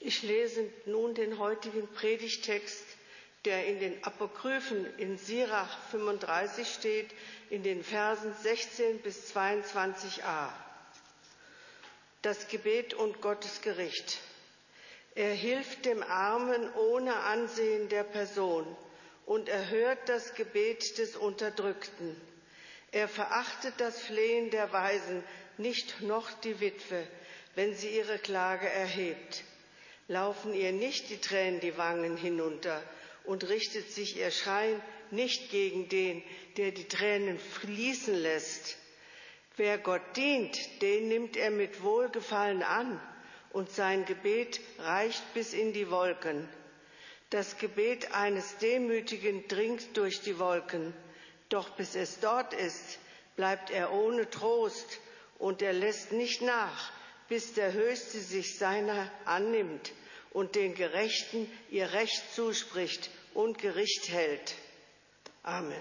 Ich lese nun den heutigen Predigtext, der in den Apokryphen in Sirach 35 steht, in den Versen 16 bis 22a. Das Gebet und Gottes Gericht. Er hilft dem Armen ohne Ansehen der Person und erhört das Gebet des Unterdrückten. Er verachtet das Flehen der Waisen, nicht noch die Witwe, wenn sie ihre Klage erhebt. Laufen ihr nicht die Tränen die Wangen hinunter und richtet sich ihr Schreien nicht gegen den, der die Tränen fließen lässt. Wer Gott dient, den nimmt er mit Wohlgefallen an, und sein Gebet reicht bis in die Wolken. Das Gebet eines Demütigen dringt durch die Wolken, doch bis es dort ist, bleibt er ohne Trost, und er lässt nicht nach, bis der Höchste sich seiner annimmt und den Gerechten ihr Recht zuspricht und Gericht hält. Amen.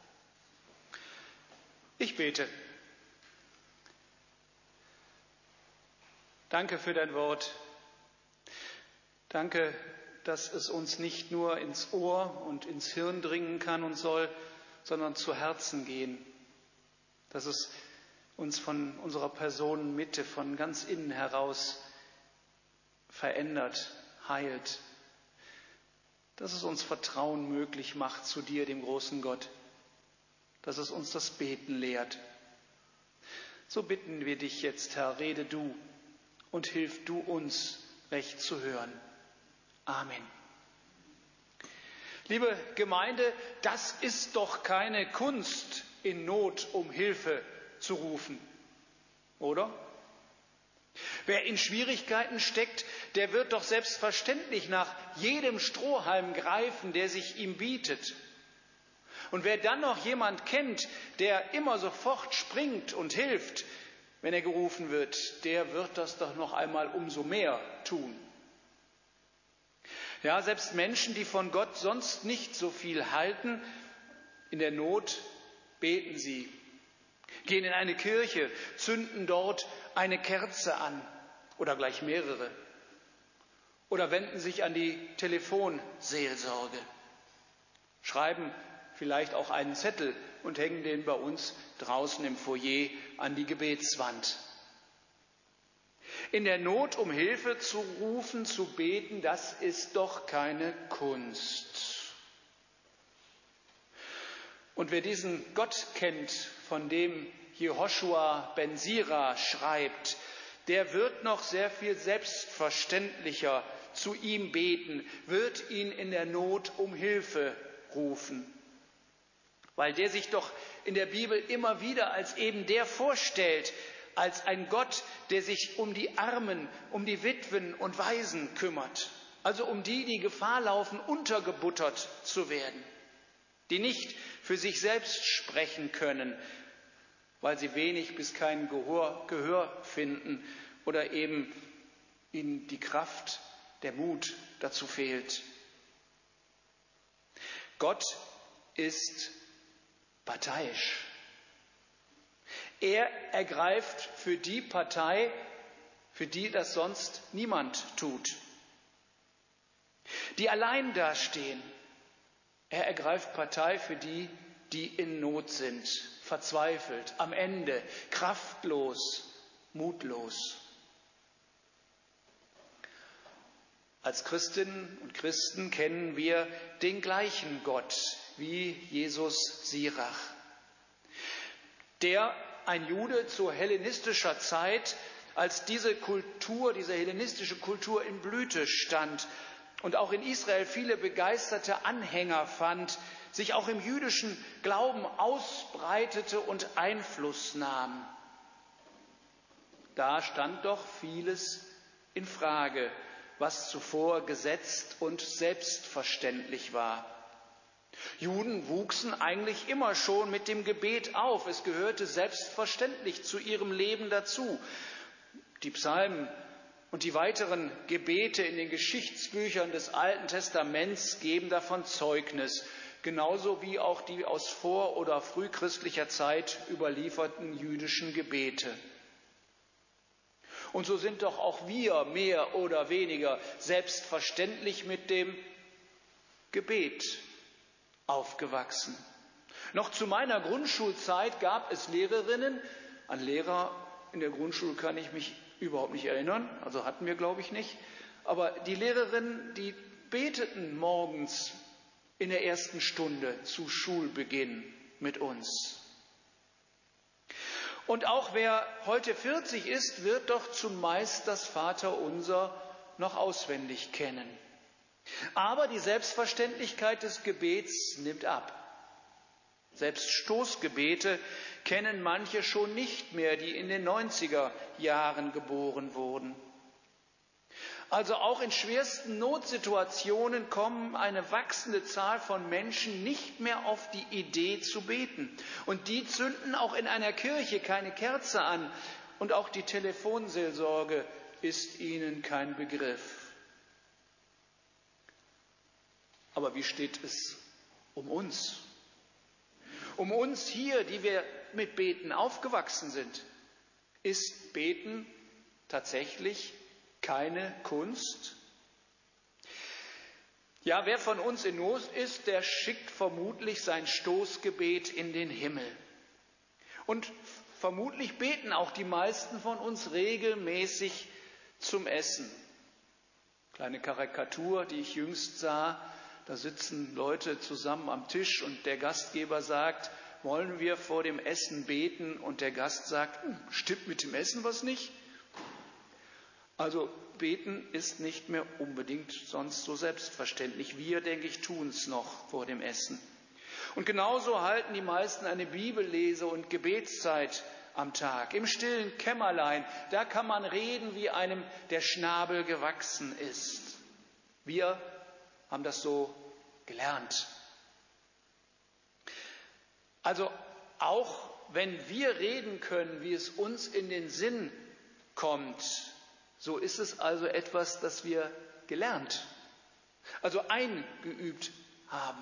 Ich bete. Danke für dein Wort. Danke, dass es uns nicht nur ins Ohr und ins Hirn dringen kann und soll, sondern zu Herzen gehen. Dass es uns von unserer Personenmitte, von ganz innen heraus verändert, heilt. Dass es uns Vertrauen möglich macht zu dir, dem großen Gott. Dass es uns das Beten lehrt. So bitten wir dich jetzt, Herr, rede du und hilf du uns, recht zu hören. Amen. Liebe Gemeinde, das ist doch keine Kunst, in Not um Hilfe zu rufen, oder? Wer in Schwierigkeiten steckt, der wird doch selbstverständlich nach jedem Strohhalm greifen, der sich ihm bietet. Und wer dann noch jemand kennt, der immer sofort springt und hilft, wenn er gerufen wird, der wird das doch noch einmal umso mehr tun. Ja, selbst Menschen, die von Gott sonst nicht so viel halten, in der Not beten sie, gehen in eine Kirche, zünden dort eine Kerze an oder gleich mehrere oder wenden sich an die Telefonseelsorge, schreiben vielleicht auch einen Zettel und hängen den bei uns draußen im Foyer an die Gebetswand. In der Not um Hilfe zu rufen, zu beten, das ist doch keine Kunst. Und wer diesen Gott kennt, von dem Jehoschua ben Sira schreibt, der wird noch sehr viel selbstverständlicher zu ihm beten, wird ihn in der Not um Hilfe rufen. Weil der sich doch in der Bibel immer wieder als eben der vorstellt, als ein Gott, der sich um die Armen, um die Witwen und Waisen kümmert. Also um die, die Gefahr laufen, untergebuttert zu werden, die nicht für sich selbst sprechen können, weil sie wenig bis kein Gehör finden oder eben ihnen die Kraft, der Mut dazu fehlt. Gott ist parteiisch. Er ergreift für die Partei, für die das sonst niemand tut. Die allein dastehen. Er ergreift Partei für die, die in Not sind, verzweifelt, am Ende, kraftlos, mutlos. Als Christinnen und Christen kennen wir den gleichen Gott wie Jesus Sirach, der ein Jude zu hellenistischer Zeit, als diese hellenistische Kultur in Blüte stand und auch in Israel viele begeisterte Anhänger fand, sich auch im jüdischen Glauben ausbreitete und Einfluss nahm. Da stand doch vieles in Frage, was zuvor gesetzt und selbstverständlich war. Juden wuchsen eigentlich immer schon mit dem Gebet auf. Es gehörte selbstverständlich zu ihrem Leben dazu. Die Psalmen und die weiteren Gebete in den Geschichtsbüchern des Alten Testaments geben davon Zeugnis, genauso wie auch die aus vor- oder frühchristlicher Zeit überlieferten jüdischen Gebete. Und so sind doch auch wir mehr oder weniger selbstverständlich mit dem Gebet aufgewachsen. Noch zu meiner Grundschulzeit gab es Lehrerinnen. An Lehrer in der Grundschule kann ich mich überhaupt nicht erinnern, also hatten wir, glaube ich, nicht. Aber die Lehrerinnen, die beteten morgens in der ersten Stunde zu Schulbeginn mit uns. Und auch wer heute 40 ist, wird doch zumeist das Vaterunser noch auswendig kennen. Aber die Selbstverständlichkeit des Gebets nimmt ab. Selbst Stoßgebete kennen manche schon nicht mehr, die in den 90er Jahren geboren wurden. Also auch in schwersten Notsituationen kommen eine wachsende Zahl von Menschen nicht mehr auf die Idee zu beten. Und die zünden auch in einer Kirche keine Kerze an. Und auch die Telefonseelsorge ist ihnen kein Begriff. Aber wie steht es um uns? Um uns hier, die wir mit Beten aufgewachsen sind, ist Beten tatsächlich keine Kunst? Ja, wer von uns in Not ist, der schickt vermutlich sein Stoßgebet in den Himmel. Und vermutlich beten auch die meisten von uns regelmäßig zum Essen. Kleine Karikatur, die ich jüngst sah. Da sitzen Leute zusammen am Tisch und der Gastgeber sagt, wollen wir vor dem Essen beten? Und der Gast sagt, stimmt mit dem Essen was nicht? Also beten ist nicht mehr unbedingt sonst so selbstverständlich. Wir, denke ich, tun es noch vor dem Essen. Und genauso halten die meisten eine Bibellese- und Gebetszeit am Tag. Im stillen Kämmerlein, da kann man reden, wie einem der Schnabel gewachsen ist. Wir haben das so gelernt. Also auch wenn wir reden können, wie es uns in den Sinn kommt, so ist es also etwas, das wir gelernt, also eingeübt haben.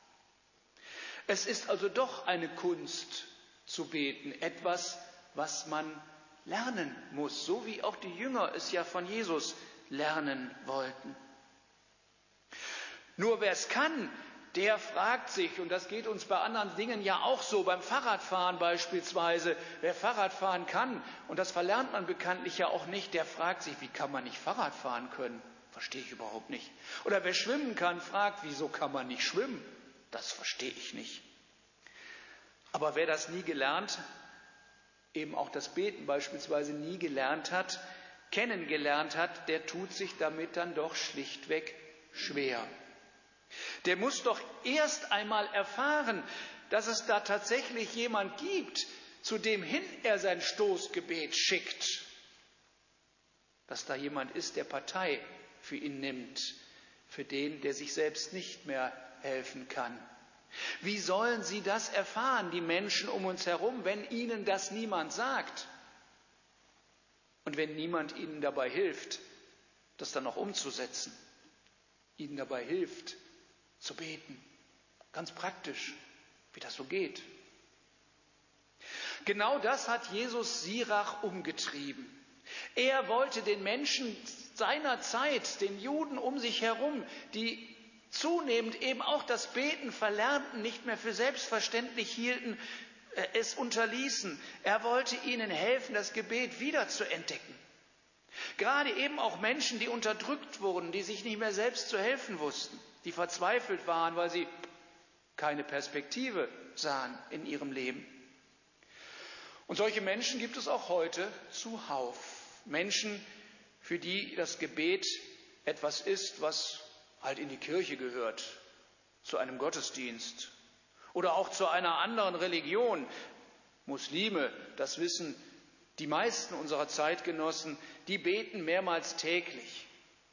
Es ist also doch eine Kunst zu beten, etwas, was man lernen muss, so wie auch die Jünger es ja von Jesus lernen wollten. Nur wer es kann, der fragt sich, und das geht uns bei anderen Dingen ja auch so, beim Fahrradfahren beispielsweise, wer Fahrradfahren kann, und das verlernt man bekanntlich ja auch nicht, der fragt sich, wie kann man nicht Fahrrad fahren können? Verstehe ich überhaupt nicht. Oder wer schwimmen kann, fragt, wieso kann man nicht schwimmen? Das verstehe ich nicht. Aber wer das nie gelernt, eben auch das Beten beispielsweise nie gelernt hat, kennengelernt hat, der tut sich damit dann doch schlichtweg schwer. Der muss doch erst einmal erfahren, dass es da tatsächlich jemand gibt, zu dem hin er sein Stoßgebet schickt. Dass da jemand ist, der Partei für ihn nimmt, für den, der sich selbst nicht mehr helfen kann. Wie sollen sie das erfahren, die Menschen um uns herum, wenn ihnen das niemand sagt? Und wenn niemand ihnen dabei hilft, das dann auch umzusetzen, ihnen dabei hilft, zu beten. Ganz praktisch, wie das so geht. Genau das hat Jesus Sirach umgetrieben. Er wollte den Menschen seiner Zeit, den Juden um sich herum, die zunehmend eben auch das Beten verlernten, nicht mehr für selbstverständlich hielten, es unterließen. Er wollte ihnen helfen, das Gebet wieder zu entdecken. Gerade eben auch Menschen, die unterdrückt wurden, die sich nicht mehr selbst zu helfen wussten, die verzweifelt waren, weil sie keine Perspektive sahen in ihrem Leben. Und solche Menschen gibt es auch heute zuhauf. Menschen, für die das Gebet etwas ist, was halt in die Kirche gehört, zu einem Gottesdienst oder auch zu einer anderen Religion. Muslime, das wissen die meisten unserer Zeitgenossen, die beten mehrmals täglich.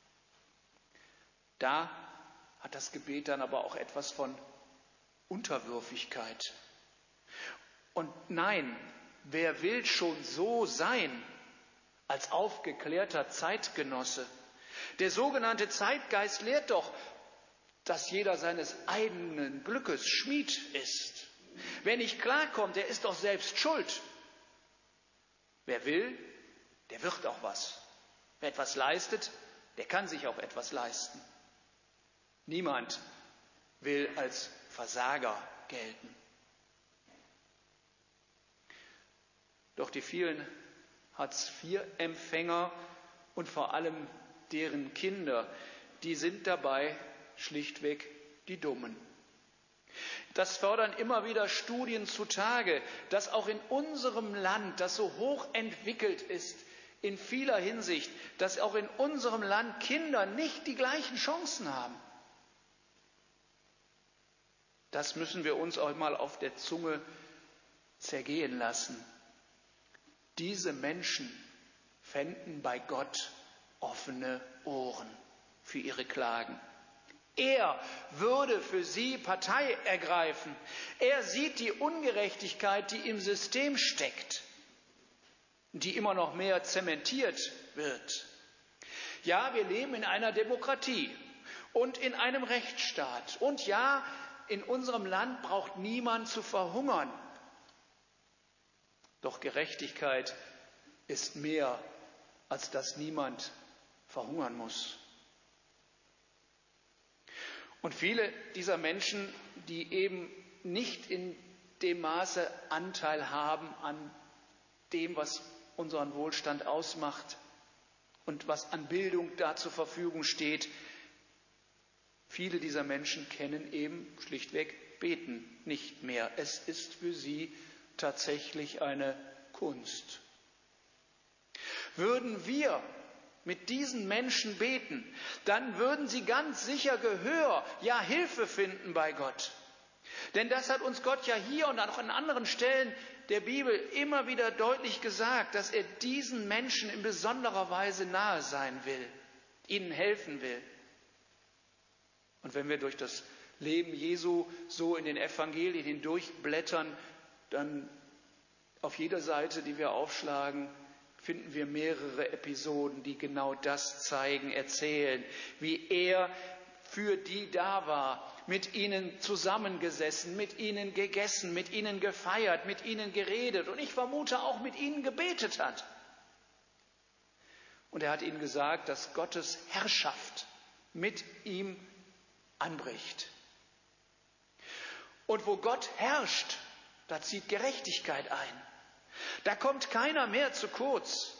Da hat das Gebet dann aber auch etwas von Unterwürfigkeit. Und nein, wer will schon so sein als aufgeklärter Zeitgenosse? Der sogenannte Zeitgeist lehrt doch, dass jeder seines eigenen Glückes Schmied ist. Wer nicht klarkommt, der ist doch selbst schuld. Wer will, der wird auch was. Wer etwas leistet, der kann sich auch etwas leisten. Niemand will als Versager gelten. Doch die vielen Hartz-IV-Empfänger und vor allem deren Kinder, die sind dabei schlichtweg die Dummen. Das fördern immer wieder Studien zutage, dass auch in unserem Land, das so hoch entwickelt ist, in vieler Hinsicht, dass auch in unserem Land Kinder nicht die gleichen Chancen haben. Das müssen wir uns auch mal auf der Zunge zergehen lassen. Diese Menschen fänden bei Gott offene Ohren für ihre Klagen. Er würde für sie Partei ergreifen. Er sieht die Ungerechtigkeit, die im System steckt, die immer noch mehr zementiert wird. Ja, wir leben in einer Demokratie und in einem Rechtsstaat. Und ja, in unserem Land braucht niemand zu verhungern. Doch Gerechtigkeit ist mehr, als dass niemand verhungern muss. Und viele dieser Menschen, die eben nicht in dem Maße Anteil haben an dem, was unseren Wohlstand ausmacht und was an Bildung da zur Verfügung steht, viele dieser Menschen kennen eben schlichtweg Beten nicht mehr. Es ist für sie tatsächlich eine Kunst. Würden wir mit diesen Menschen beten, dann würden sie ganz sicher Gehör, ja Hilfe finden bei Gott. Denn das hat uns Gott ja hier und auch an anderen Stellen der Bibel immer wieder deutlich gesagt, dass er diesen Menschen in besonderer Weise nahe sein will, ihnen helfen will. Und wenn wir durch das Leben Jesu so in den Evangelien hindurchblättern, dann auf jeder Seite, die wir aufschlagen, finden wir mehrere Episoden, die genau das zeigen, erzählen, wie er für die da war, mit ihnen zusammengesessen, mit ihnen gegessen, mit ihnen gefeiert, mit ihnen geredet und ich vermute auch mit ihnen gebetet hat. Und er hat ihnen gesagt, dass Gottes Herrschaft mit ihm anbricht. Und wo Gott herrscht, da zieht Gerechtigkeit ein. Da kommt keiner mehr zu kurz.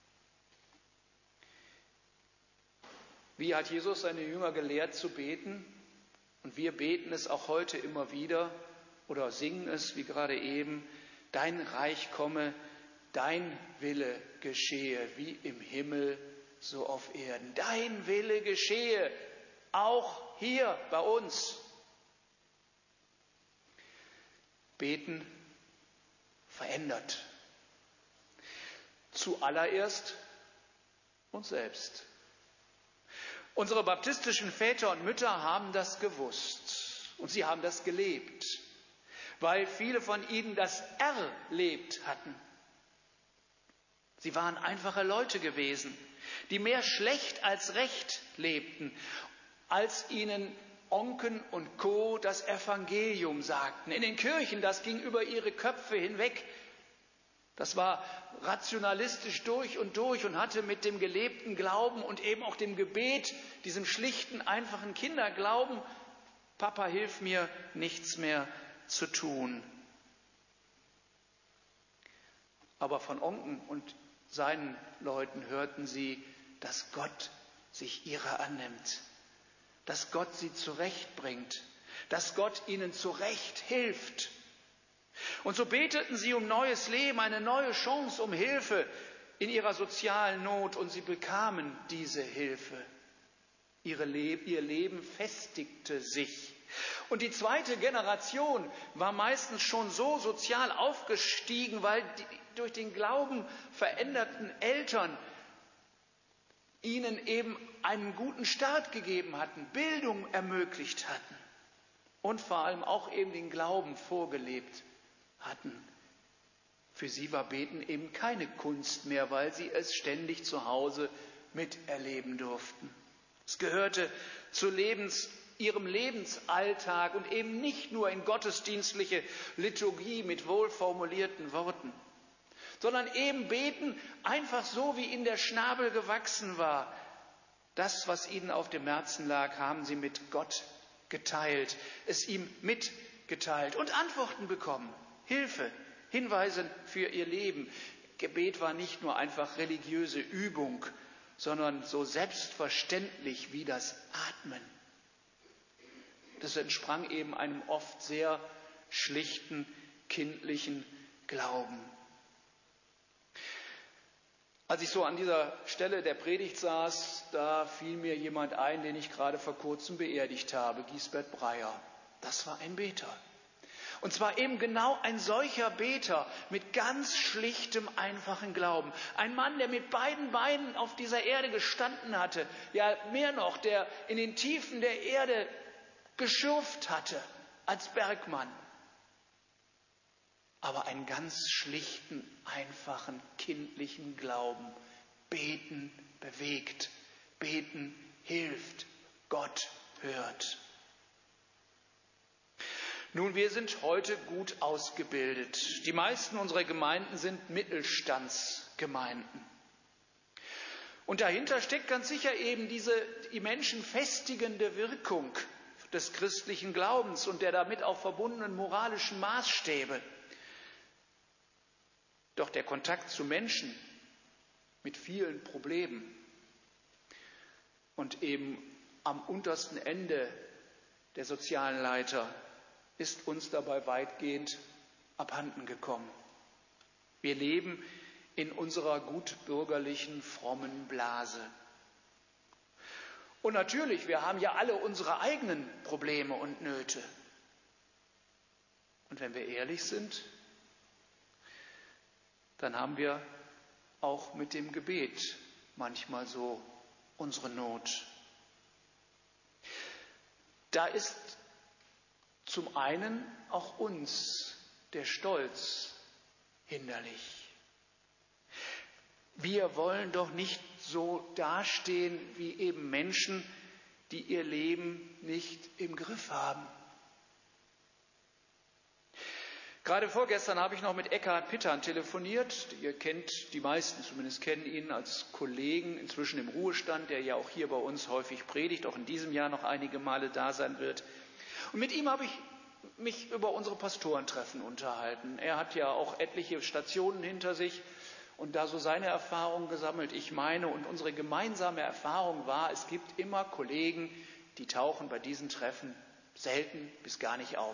Wie hat Jesus seine Jünger gelehrt zu beten? Und wir beten es auch heute immer wieder oder singen es wie gerade eben. Dein Reich komme, dein Wille geschehe, wie im Himmel, so auf Erden. Dein Wille geschehe, auch hier bei uns. Beten verändert. Zuallererst uns selbst. Unsere baptistischen Väter und Mütter haben das gewusst und sie haben das gelebt, weil viele von ihnen das erlebt hatten. Sie waren einfache Leute gewesen, die mehr schlecht als recht lebten, als ihnen Onken und Co. das Evangelium sagten. In den Kirchen, das ging über ihre Köpfe hinweg. Das war rationalistisch durch und hatte mit dem gelebten Glauben und eben auch dem Gebet, diesem schlichten, einfachen Kinderglauben, Papa, hilf mir, nichts mehr zu tun. Aber von Onken und seinen Leuten hörten sie, dass Gott sich ihrer annimmt, dass Gott sie zurechtbringt, dass Gott ihnen zurecht hilft. Und so beteten sie um neues Leben, eine neue Chance, um Hilfe in ihrer sozialen Not und sie bekamen diese Hilfe. Ihr Leben festigte sich. Und die zweite Generation war meistens schon so sozial aufgestiegen, weil die durch den Glauben veränderten Eltern ihnen eben einen guten Start gegeben hatten, Bildung ermöglicht hatten und vor allem auch eben den Glauben vorgelebt hatten. Für sie war Beten eben keine Kunst mehr, weil sie es ständig zu Hause miterleben durften. Es gehörte zu ihrem Lebensalltag und eben nicht nur in gottesdienstliche Liturgie mit wohlformulierten Worten. sondern eben beten einfach so, wie ihnen der Schnabel gewachsen war. Das, was ihnen auf dem Herzen lag, haben sie mit Gott geteilt, es ihm mitgeteilt und Antworten bekommen, Hilfe, Hinweise für ihr Leben. Gebet war nicht nur einfach religiöse Übung, sondern so selbstverständlich wie das Atmen. Das entsprang eben einem oft sehr schlichten, kindlichen Glauben. Als ich so an dieser Stelle der Predigt saß, da fiel mir jemand ein, den ich gerade vor kurzem beerdigt habe, Giesbert Breyer. Das war ein Beter. Und zwar eben genau ein solcher Beter mit ganz schlichtem, einfachen Glauben. Ein Mann, der mit beiden Beinen auf dieser Erde gestanden hatte, ja mehr noch, der in den Tiefen der Erde geschürft hatte als Bergmann. Aber einen ganz schlichten, einfachen, kindlichen Glauben. Beten bewegt, beten hilft, Gott hört. Nun, wir sind heute gut ausgebildet. Die meisten unserer Gemeinden sind Mittelstandsgemeinden. Und dahinter steckt ganz sicher eben die Menschen festigende Wirkung des christlichen Glaubens und der damit auch verbundenen moralischen Maßstäbe. Doch der Kontakt zu Menschen mit vielen Problemen und eben am untersten Ende der sozialen Leiter ist uns dabei weitgehend abhanden gekommen. Wir leben in unserer gutbürgerlichen, frommen Blase. Und natürlich, wir haben ja alle unsere eigenen Probleme und Nöte. Und wenn wir ehrlich sind, dann haben wir auch mit dem Gebet manchmal so unsere Not. Da ist zum einen auch uns der Stolz hinderlich. Wir wollen doch nicht so dastehen wie eben Menschen, die ihr Leben nicht im Griff haben. Gerade vorgestern habe ich noch mit Eckhard Pittern telefoniert. Ihr kennt, die meisten zumindest kennen ihn als Kollegen, inzwischen im Ruhestand, der ja auch hier bei uns häufig predigt, auch in diesem Jahr noch einige Male da sein wird. Und mit ihm habe ich mich über unsere Pastorentreffen unterhalten. Er hat ja auch etliche Stationen hinter sich und da so seine Erfahrungen gesammelt. Ich meine, und unsere gemeinsame Erfahrung war, es gibt immer Kollegen, die tauchen bei diesen Treffen selten bis gar nicht auf.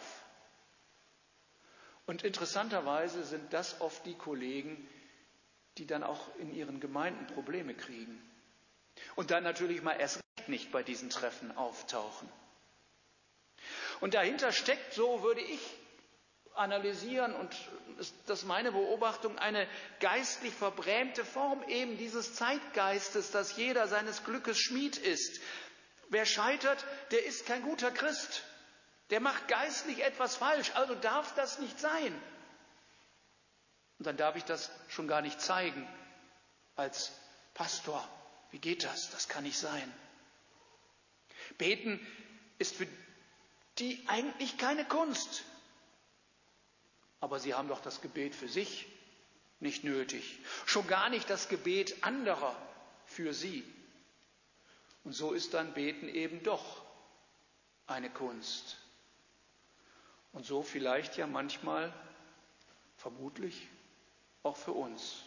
Und interessanterweise sind das oft die Kollegen, die dann auch in ihren Gemeinden Probleme kriegen. Und dann natürlich mal erst recht nicht bei diesen Treffen auftauchen. Und dahinter steckt, so würde ich analysieren, und das ist meine Beobachtung, eine geistlich verbrämte Form eben dieses Zeitgeistes, dass jeder seines Glückes Schmied ist. Wer scheitert, der ist kein guter Christ. Der macht geistlich etwas falsch, also darf das nicht sein. Und dann darf ich das schon gar nicht zeigen als Pastor. Wie geht das? Das kann nicht sein. Beten ist für die eigentlich keine Kunst. Aber sie haben doch das Gebet für sich nicht nötig. Schon gar nicht das Gebet anderer für sie. Und so ist dann Beten eben doch eine Kunst. Und so vielleicht ja manchmal, vermutlich, auch für uns.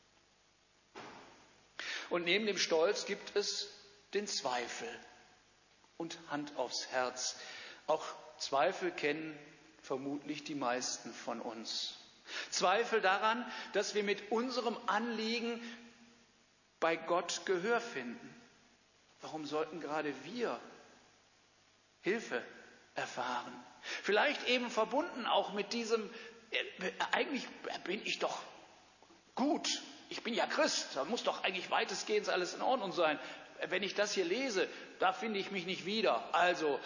Und neben dem Stolz gibt es den Zweifel und Hand aufs Herz. Auch Zweifel kennen vermutlich die meisten von uns. Zweifel daran, dass wir mit unserem Anliegen bei Gott Gehör finden. Warum sollten gerade wir Hilfe erfahren? Vielleicht eben verbunden auch mit diesem, eigentlich bin ich doch gut, ich bin ja Christ, da muss doch eigentlich weitestgehend alles in Ordnung sein. Wenn ich das hier lese, da finde ich mich nicht wieder. Also,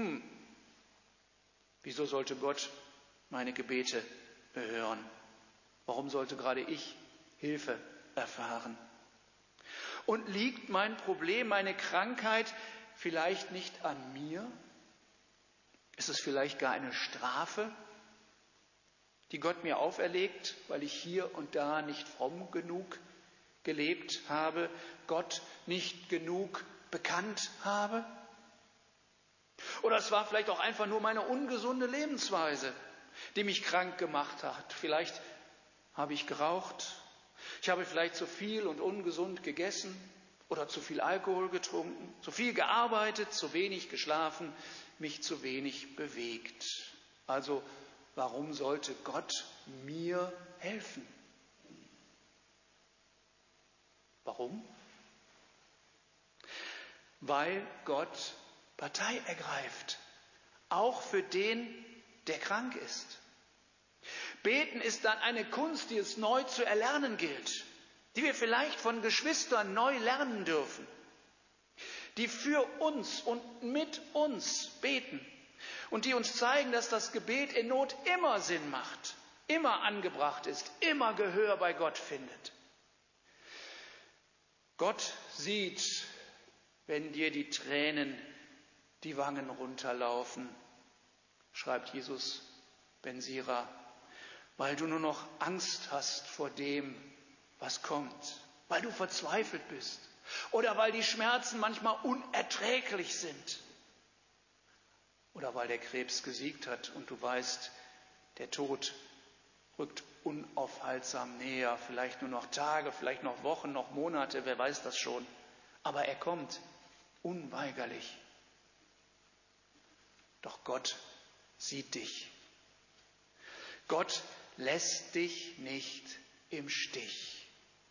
wieso sollte Gott meine Gebete hören? Warum sollte gerade ich Hilfe erfahren? Und liegt mein Problem, meine Krankheit vielleicht nicht an mir? Ist es vielleicht gar eine Strafe, die Gott mir auferlegt, weil ich hier und da nicht fromm genug gelebt habe, Gott nicht genug bekannt habe? Oder es war vielleicht auch einfach nur meine ungesunde Lebensweise, die mich krank gemacht hat. Vielleicht habe ich geraucht, ich habe vielleicht zu viel und ungesund gegessen oder zu viel Alkohol getrunken, zu viel gearbeitet, zu wenig geschlafen, mich zu wenig bewegt. Also warum sollte Gott mir helfen? Warum? Weil Gott Partei ergreift, auch für den, der krank ist. Beten ist dann eine Kunst, die es neu zu erlernen gilt, die wir vielleicht von Geschwistern neu lernen dürfen, die für uns und mit uns beten und die uns zeigen, dass das Gebet in Not immer Sinn macht, immer angebracht ist, immer Gehör bei Gott findet. Gott sieht, wenn dir die Tränen die Wangen runterlaufen, schreibt Jesus ben Sira, weil du nur noch Angst hast vor dem, was kommt, weil du verzweifelt bist oder weil die Schmerzen manchmal unerträglich sind oder weil der Krebs gesiegt hat und du weißt, der Tod rückt unaufhaltsam näher, vielleicht nur noch Tage, vielleicht noch Wochen, noch Monate, wer weiß das schon, aber er kommt unweigerlich. Doch Gott sieht dich. Gott lässt dich nicht im Stich.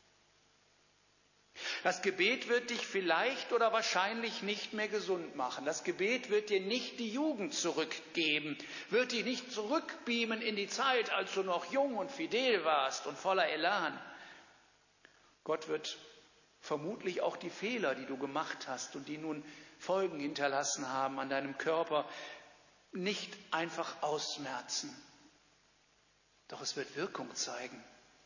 Das Gebet wird dich vielleicht oder wahrscheinlich nicht mehr gesund machen. Das Gebet wird dir nicht die Jugend zurückgeben, wird dich nicht zurückbeamen in die Zeit, als du noch jung und fidel warst und voller Elan. Gott wird vermutlich auch die Fehler, die du gemacht hast und die nun Folgen hinterlassen haben an deinem Körper, nicht einfach ausmerzen. Doch es wird Wirkung zeigen.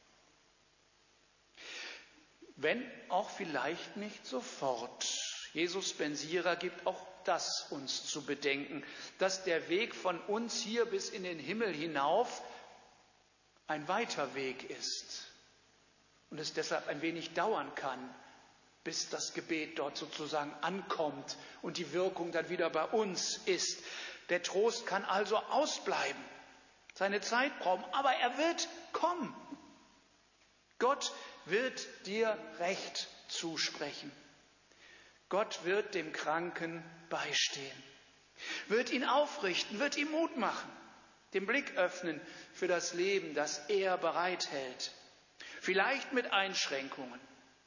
Wenn auch vielleicht nicht sofort. Jesus ben Sira gibt auch das uns zu bedenken, dass der Weg von uns hier bis in den Himmel hinauf ein weiter Weg ist und es deshalb ein wenig dauern kann, bis das Gebet dort sozusagen ankommt und die Wirkung dann wieder bei uns ist. Der Trost kann also ausbleiben, seine Zeit brauchen, aber er wird kommen. Gott wird dir Recht zusprechen. Gott wird dem Kranken beistehen, wird ihn aufrichten, wird ihm Mut machen, den Blick öffnen für das Leben, das er bereithält. Vielleicht mit Einschränkungen,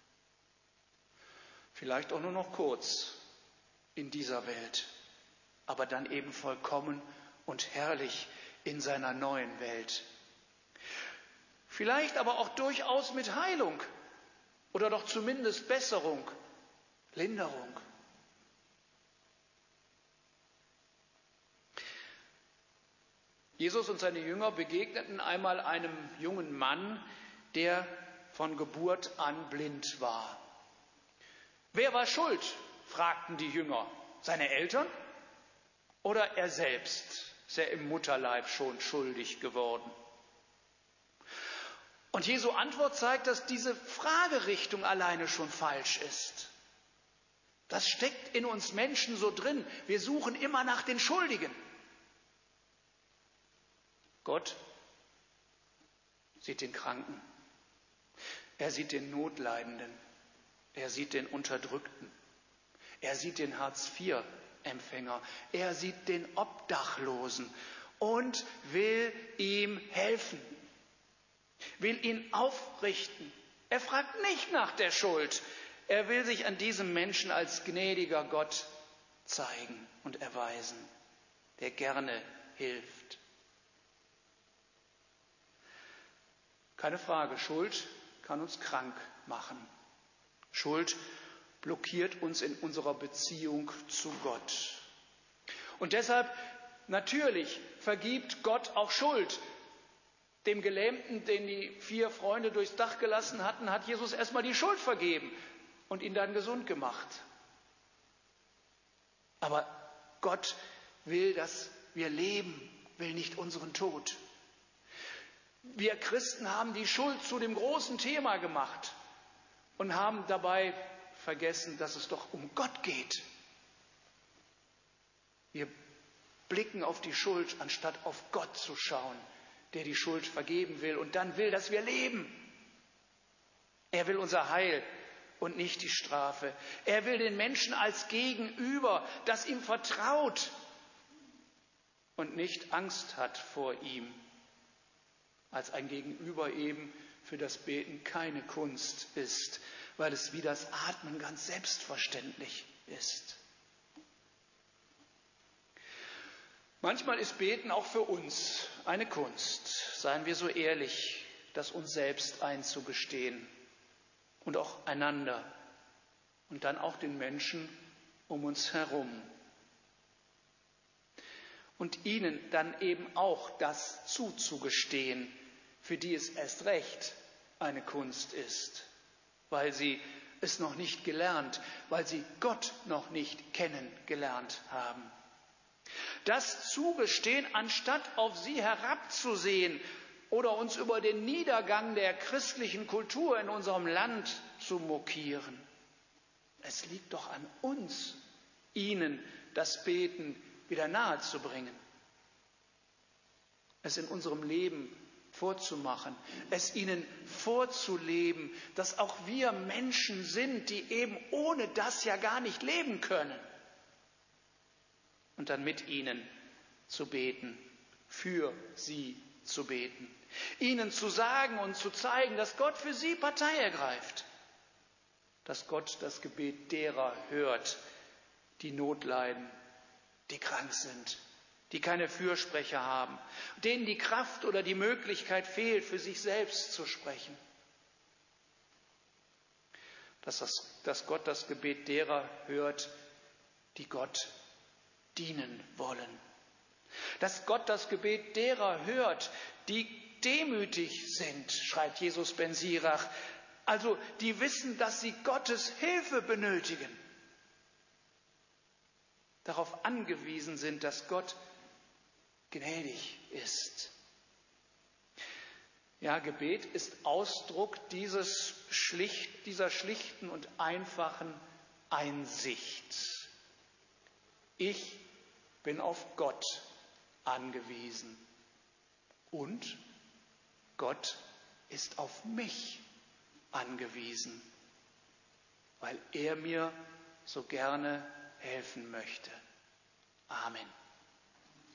vielleicht auch nur noch kurz in dieser Welt, aber dann eben vollkommen und herrlich in seiner neuen Welt. Vielleicht aber auch durchaus mit Heilung oder doch zumindest Besserung, Linderung. Jesus und seine Jünger begegneten einmal einem jungen Mann, der von Geburt an blind war. Wer war schuld? Fragten die Jünger. Seine Eltern oder er selbst? Ist er im Mutterleib schon schuldig geworden? Und Jesu Antwort zeigt, dass diese Fragerichtung alleine schon falsch ist. Das steckt in uns Menschen so drin. Wir suchen immer nach den Schuldigen. Gott sieht den Kranken. Er sieht den Notleidenden. Er sieht den Unterdrückten. Er sieht den Hartz-IV-Empfänger. Er sieht den Obdachlosen und will ihm helfen. Will ihn aufrichten. Er fragt nicht nach der Schuld. Er will sich an diesem Menschen als gnädiger Gott zeigen und erweisen, der gerne hilft. Keine Frage, Schuld kann uns krank machen. Schuld blockiert uns in unserer Beziehung zu Gott. Und deshalb, natürlich, vergibt Gott auch Schuld. Dem Gelähmten, den die 4 Freunde durchs Dach gelassen hatten, hat Jesus erstmal die Schuld vergeben und ihn dann gesund gemacht. Aber Gott will, dass wir leben, will nicht unseren Tod. Wir Christen haben die Schuld zu dem großen Thema gemacht und haben dabei vergessen, dass es doch um Gott geht. Wir blicken auf die Schuld, anstatt auf Gott zu schauen, der die Schuld vergeben will und dann will, dass wir leben. Er will unser Heil und nicht die Strafe. Er will den Menschen als Gegenüber, das ihm vertraut und nicht Angst hat vor ihm. Als ein Gegenüber eben, für das Beten keine Kunst ist, weil es wie das Atmen ganz selbstverständlich ist. Manchmal ist Beten auch für uns eine Kunst. Seien wir so ehrlich, das uns selbst einzugestehen und auch einander und dann auch den Menschen um uns herum. Und ihnen dann eben auch das zuzugestehen, für die es erst recht eine Kunst ist, weil sie es noch nicht gelernt, weil sie Gott noch nicht kennengelernt haben. Das Zugestehen, anstatt auf sie herabzusehen oder uns über den Niedergang der christlichen Kultur in unserem Land zu mokieren. Es liegt doch an uns, ihnen das Beten wieder nahe zu bringen, es in unserem Leben vorzumachen, es ihnen vorzuleben, dass auch wir Menschen sind, die eben ohne das ja gar nicht leben können. Und dann mit ihnen zu beten, für sie zu beten, ihnen zu sagen und zu zeigen, dass Gott für sie Partei ergreift, dass Gott das Gebet derer hört, die Not leiden, die krank sind, die keine Fürsprecher haben, denen die Kraft oder die Möglichkeit fehlt, für sich selbst zu sprechen. Dass Gott das Gebet derer hört, die Gott dienen wollen. Dass Gott das Gebet derer hört, die demütig sind, schreibt Jesus ben Sirach, also die wissen, dass sie Gottes Hilfe benötigen. Darauf angewiesen sind, dass Gott gnädig ist. Ja, Gebet ist Ausdruck dieser schlichten und einfachen Einsicht. Ich bin auf Gott angewiesen und Gott ist auf mich angewiesen, weil er mir so gerne helfen möchte. Amen.